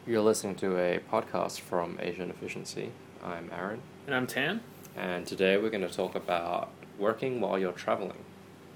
You're listening to a podcast from Asian Efficiency. I'm Aaron, And I'm Tan. and today we're going to talk about working while you're traveling.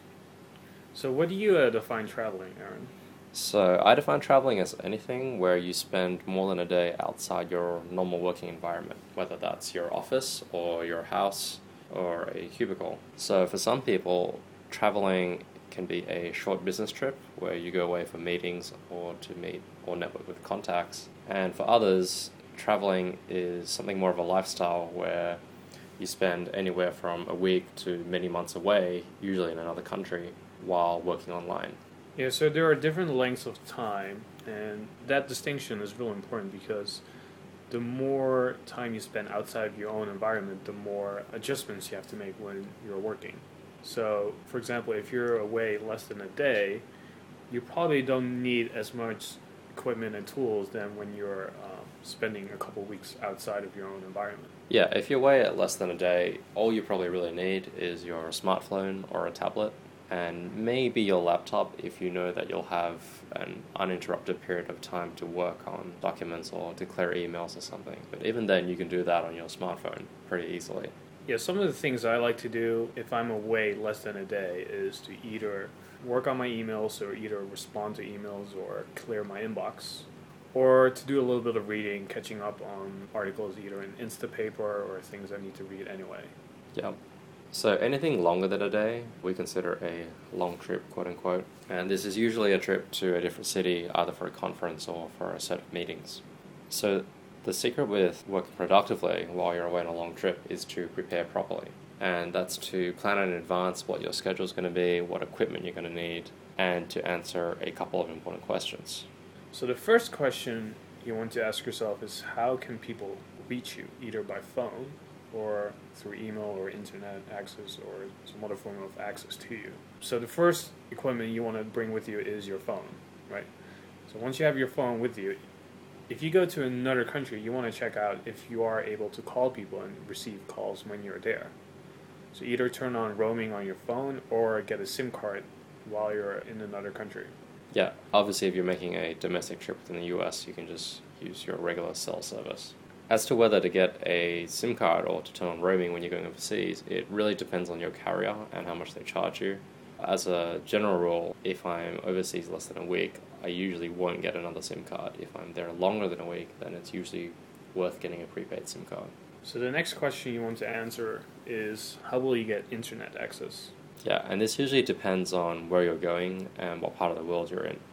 So what do you define traveling, Aaron? So, I define traveling as anything where you spend more than a day outside your normal working environment, whether that's your office or your house or a cubicle. So, for some people, traveling can be a short business trip where you go away for meetings or to meet or network with contacts. And for others, traveling is something more of a lifestyle where you spend anywhere from a week to many months away, usually in another country, while working online. Yeah, so there are different lengths of time, and that distinction is really important because the more time you spend outside of your own environment, the more adjustments you have to make when you're working. So, for example, if you're away less than a day, you probably don't need as much equipment and tools than when you're spending a couple weeks outside of your own environment. Yeah, if you're away at less than a day, all you probably really need is your smartphone or a tablet, and maybe your laptop if you know that you'll have an uninterrupted period of time to work on documents or to clear emails or something. But even then, you can do that on your smartphone pretty easily. Yeah, some of the things I like to do if I'm away less than a day is to either work on my emails or either respond to emails or clear my inbox, or to do a little bit of reading, catching up on articles either in Instapaper or things I need to read anyway. Yeah. So anything longer than a day, we consider a long trip, quote unquote. And this is usually a trip to a different city, either for a conference or for a set of meetings. So the secret with working productively while you're away on a long trip is to prepare properly. And that's to plan in advance what your schedule is going to be, what equipment you're going to need, and to answer a couple of important questions. So the first question you want to ask yourself is how can people reach you, either by phone or through email or internet access or some other form of access to you. So the first equipment you want to bring with you is your phone, right? So once you have your phone with you, if you go to another country, you want to check out if you are able to call people and receive calls when you're there. So either turn on roaming on your phone or get a SIM card while you're in another country. Yeah, obviously if you're making a domestic trip within the US, you can just use your regular cell service. As to whether to get a SIM card or to turn on roaming when you're going overseas, it really depends on your carrier and how much they charge you. As a general rule, if I'm overseas less than a week, I usually won't get another SIM card. If I'm there longer than a week, then it's usually worth getting a prepaid SIM card. So the next question you want to answer is how will you get internet access? Yeah, and this usually depends on where you're going and what part of the world you're in.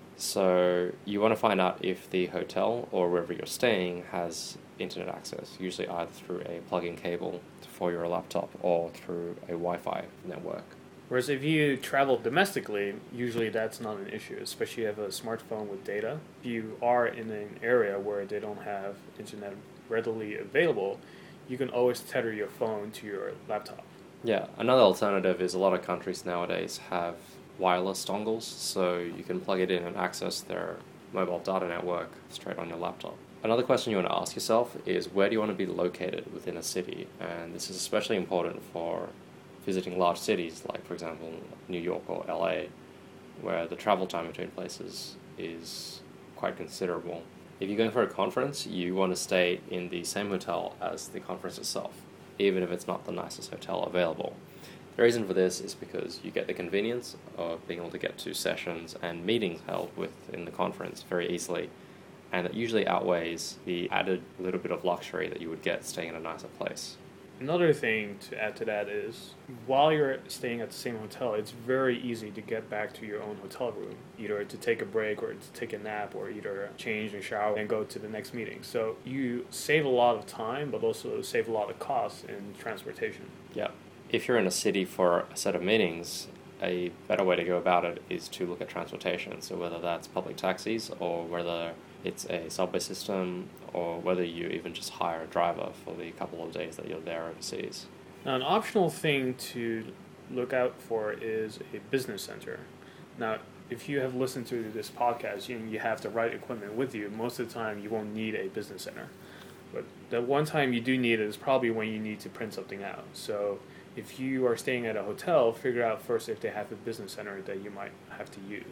So you want to find out if the hotel or wherever you're staying has internet access, usually either through a plug-in cable for your laptop or through a Wi-Fi network. Whereas if you travel domestically, usually that's not an issue, especially if you have a smartphone with data. If you are in an area where they don't have internet readily available, you can always tether your phone to your laptop. Yeah, another alternative is a lot of countries nowadays have wireless dongles, so you can plug it in and access their mobile data network straight on your laptop. Another question you want to ask yourself is where do you want to be located within a city? And this is especially important for visiting large cities like, for example, New York or LA, where the travel time between places is quite considerable. If you're going for a conference, you want to stay in the same hotel as the conference itself, even if it's not the nicest hotel available. The reason for this is because you get the convenience of being able to get to sessions and meetings held within the conference very easily, and it usually outweighs the added little bit of luxury that you would get staying in a nicer place. Another thing to add to that is while you're staying at the same hotel, it's very easy to get back to your own hotel room, either to take a break or to take a nap or either change and shower and go to the next meeting. So you save a lot of time, but also save a lot of costs in transportation. Yeah. If you're in a city for a set of meetings, a better way to go about it is to look at transportation. So whether that's public taxis or whether it's a subway system or whether you even just hire a driver for the couple of days that you're there overseas. Now, an optional thing to look out for is a business center. Now, if you have listened to this podcast and you have the right equipment with you, most of the time you won't need a business center. But the one time you do need it is probably when you need to print something out. So if you are staying at a hotel, figure out first if they have a business center that you might have to use.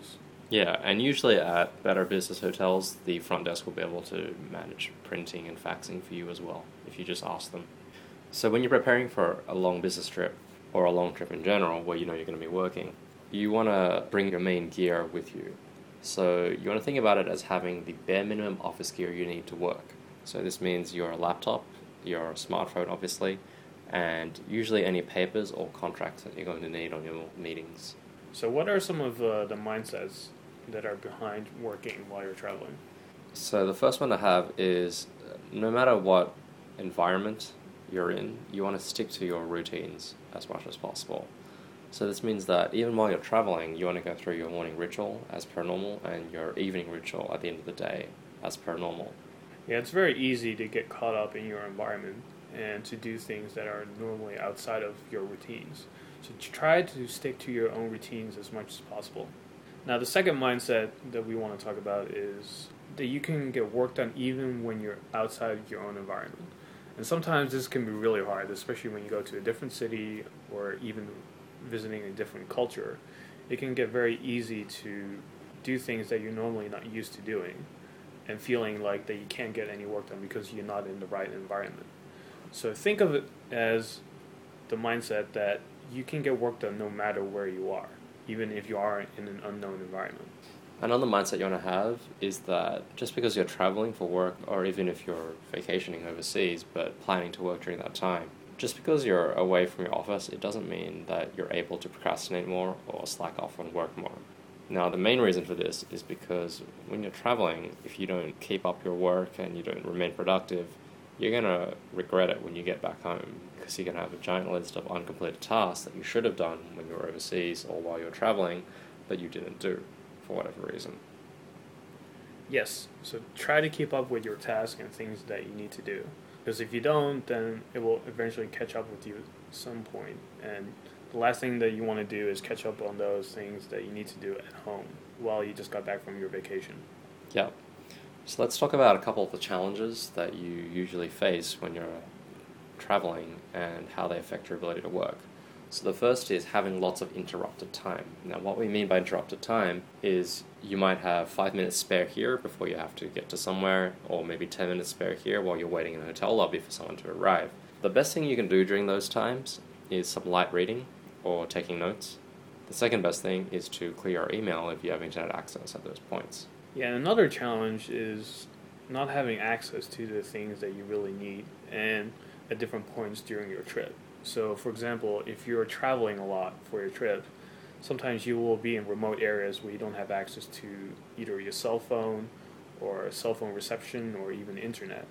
Yeah, and usually at better business hotels, the front desk will be able to manage printing and faxing for you as well, if you just ask them. So when you're preparing for a long business trip, or a long trip in general, where you know you're going to be working, you want to bring your main gear with you. So you want to think about it as having the bare minimum office gear you need to work. So this means your laptop, your smartphone obviously, and usually any papers or contracts that you're going to need on your meetings. So what are some of the mindsets that are behind working while you're traveling? So the first one to have is no matter what environment you're in, you want to stick to your routines as much as possible. So this means that even while you're traveling, you want to go through your morning ritual as per normal and your evening ritual at the end of the day as per normal. Yeah, it's very easy to get caught up in your environment and to do things that are normally outside of your routines. So try to stick to your own routines as much as possible. Now, the second mindset that we want to talk about is that you can get work done even when you're outside of your own environment. And sometimes this can be really hard, especially when you go to a different city or even visiting a different culture. It can get very easy to do things that you're normally not used to doing and feeling like that you can't get any work done because you're not in the right environment. So think of it as the mindset that you can get work done no matter where you are, even if you are in an unknown environment. Another mindset you want to have is that just because you're traveling for work, or even if you're vacationing overseas but planning to work during that time, just because you're away from your office, it doesn't mean that you're able to procrastinate more or slack off on work more. Now, the main reason for this is because when you're traveling, if you don't keep up your work and you don't remain productive, you're going to regret it when you get back home, because you're going to have a giant list of uncompleted tasks that you should have done when you were overseas or while you were traveling that you didn't do for whatever reason. Yes, so try to keep up with your tasks and things that you need to do. Because if you don't, then it will eventually catch up with you at some point. And the last thing that you want to do is catch up on those things that you need to do at home while you just got back from your vacation. Yeah. So let's talk about a couple of the challenges that you usually face when you're traveling and how they affect your ability to work. So the first is having lots of interrupted time. Now, what we mean by interrupted time is you might have 5 minutes spare here before you have to get to somewhere, or maybe 10 minutes spare here while you're waiting in a hotel lobby for someone to arrive. The best thing you can do during those times is some light reading or taking notes. The second best thing is to clear your email if you have internet access at those points. Yeah, and another challenge is not having access to the things that you really need and at different points during your trip. So, for example, if you're traveling a lot for your trip, sometimes you will be in remote areas where you don't have access to either your cell phone or cell phone reception or even internet.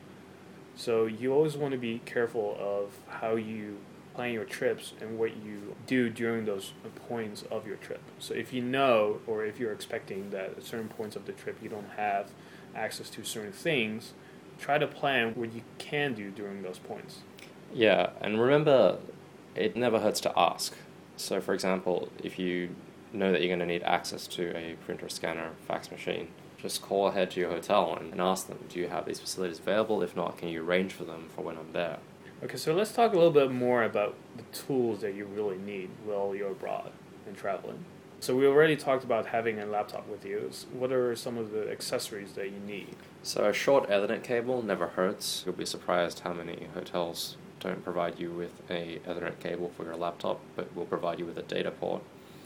So you always want to be careful of how you plan your trips and what you do during those points of your trip. So if you know, or if you're expecting that at certain points of the trip you don't have access to certain things, try to plan what you can do during those points. Yeah, and remember, it never hurts to ask. So, for example, if you know that you're going to need access to a printer, scanner, fax machine, just call ahead to your hotel and ask them, do you have these facilities available? If not, can you arrange for them for when I'm there? Okay, so let's talk a little bit more about the tools that you really need while you're abroad and traveling. So we already talked about having a laptop with you. What are some of the accessories that you need? So a short Ethernet cable never hurts. You'll be surprised how many hotels don't provide you with a Ethernet cable for your laptop, but will provide you with a data port.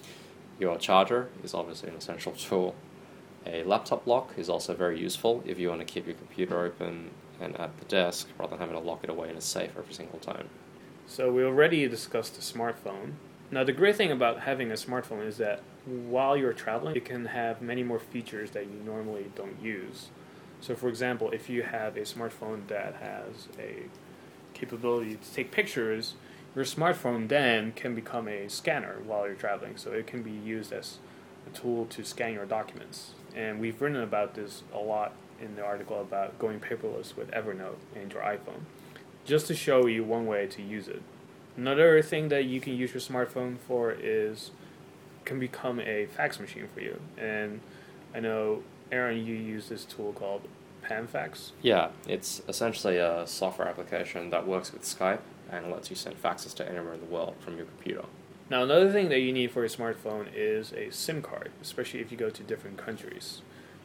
Your charger is obviously an essential tool. A laptop lock is also very useful if you want to keep your computer open and at the desk rather than having to lock it away in a safe every single time. So we already discussed the smartphone. Now the great thing about having a smartphone is that while you're traveling, it can have many more features that you normally don't use. So for example, if you have a smartphone that has a capability to take pictures, your smartphone then can become a scanner while you're traveling. So it can be used as a tool to scan your documents. And we've written about this a lot in the article about going paperless with Evernote and your iPhone, just to show you one way to use it. Another thing that you can use your smartphone for can become a fax machine for you. And I know, Aaron, you use this tool called PanFax. Yeah, it's essentially a software application that works with Skype and lets you send faxes to anywhere in the world from your computer. Now, another thing that you need for your smartphone is a SIM card, especially if you go to different countries.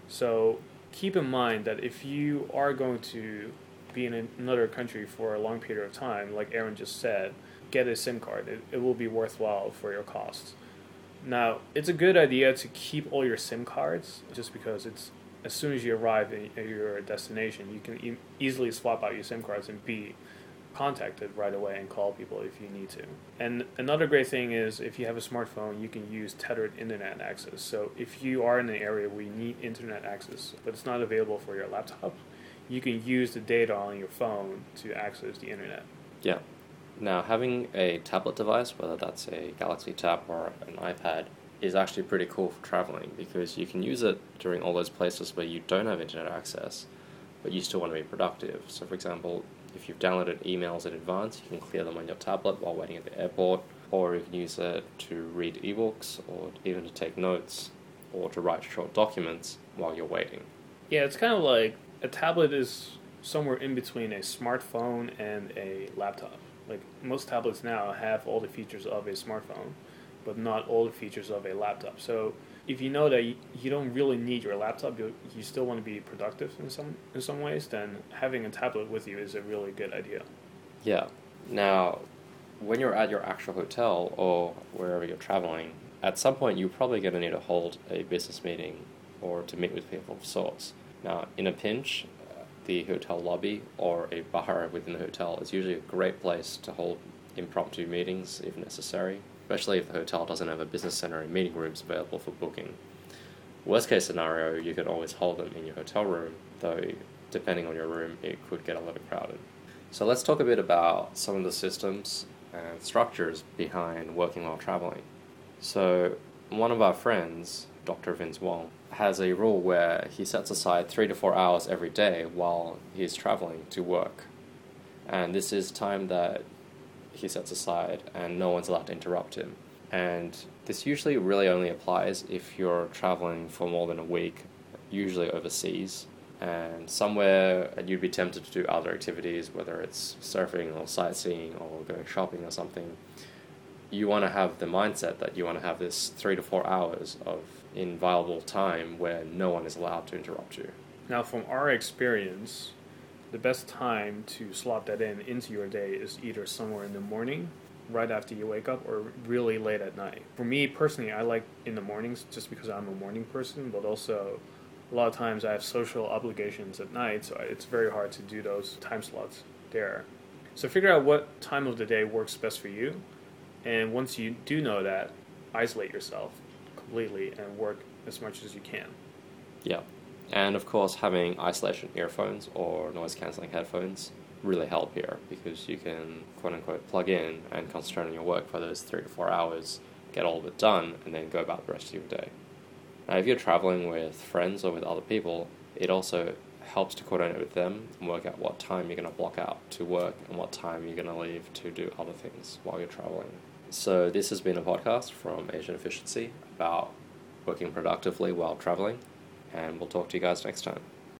So keep in mind that if you are going to be in another country for a long period of time, like Aaron just said, get a SIM card. It will be worthwhile for your costs. Now, it's a good idea to keep all your SIM cards just because it's as soon as you arrive at your destination, you can easily swap out your SIM cards and be contacted right away and call people if you need to. And another great thing is if you have a smartphone, you can use tethered internet access. So if you are in an area where you need internet access, but it's not available for your laptop, you can use the data on your phone to access the internet. Yeah. Now, having a tablet device, whether that's a Galaxy Tab or an iPad, is actually pretty cool for traveling because you can use it during all those places where you don't have internet access, but you still want to be productive. So, for example, if you've downloaded emails in advance, you can clear them on your tablet while waiting at the airport, or you can use it to read ebooks, or even to take notes, or to write short documents while you're waiting. Yeah, it's kind of like a tablet is somewhere in between a smartphone and a laptop. Like most tablets now have all the features of a smartphone, but not all the features of a laptop. So if you know that you don't really need your laptop, you still want to be productive in some ways, then having a tablet with you is a really good idea. Yeah. Now, when you're at your actual hotel or wherever you're traveling, at some point you're probably going to need to hold a business meeting or to meet with people of sorts. Now, in a pinch, the hotel lobby or a bar within the hotel is usually a great place to hold impromptu meetings if necessary, especially if the hotel doesn't have a business center and meeting rooms available for booking. Worst case scenario, you can always hold them in your hotel room, though depending on your room, it could get a little crowded. So let's talk a bit about some of the systems and structures behind working while traveling. So one of our friends, Dr. Vince Wong, has a rule where he sets aside 3 to 4 hours every day while he's traveling to work. And this is time that he sets aside and no one's allowed to interrupt him. And this usually really only applies if you're traveling for more than a week, usually overseas, and somewhere you'd be tempted to do other activities, whether it's surfing or sightseeing or going shopping or something. You want to have the mindset that you want to have this 3 to 4 hours of inviolable time where no one is allowed to interrupt you. Now, from our experience, the best time to slot that into your day is either somewhere in the morning, right after you wake up, or really late at night. For me personally, I like in the mornings just because I'm a morning person, but also a lot of times I have social obligations at night, so it's very hard to do those time slots there. So figure out what time of the day works best for you, and once you do know that, isolate yourself completely and work as much as you can. Yeah. And of course, having isolation earphones or noise-cancelling headphones really help here because you can, quote-unquote, plug in and concentrate on your work for those 3 to 4 hours, get all of it done, and then go about the rest of your day. Now, if you're traveling with friends or with other people, it also helps to coordinate with them and work out what time you're going to block out to work and what time you're going to leave to do other things while you're traveling. So this has been a podcast from Asian Efficiency about working productively while traveling, and we'll talk to you guys next time.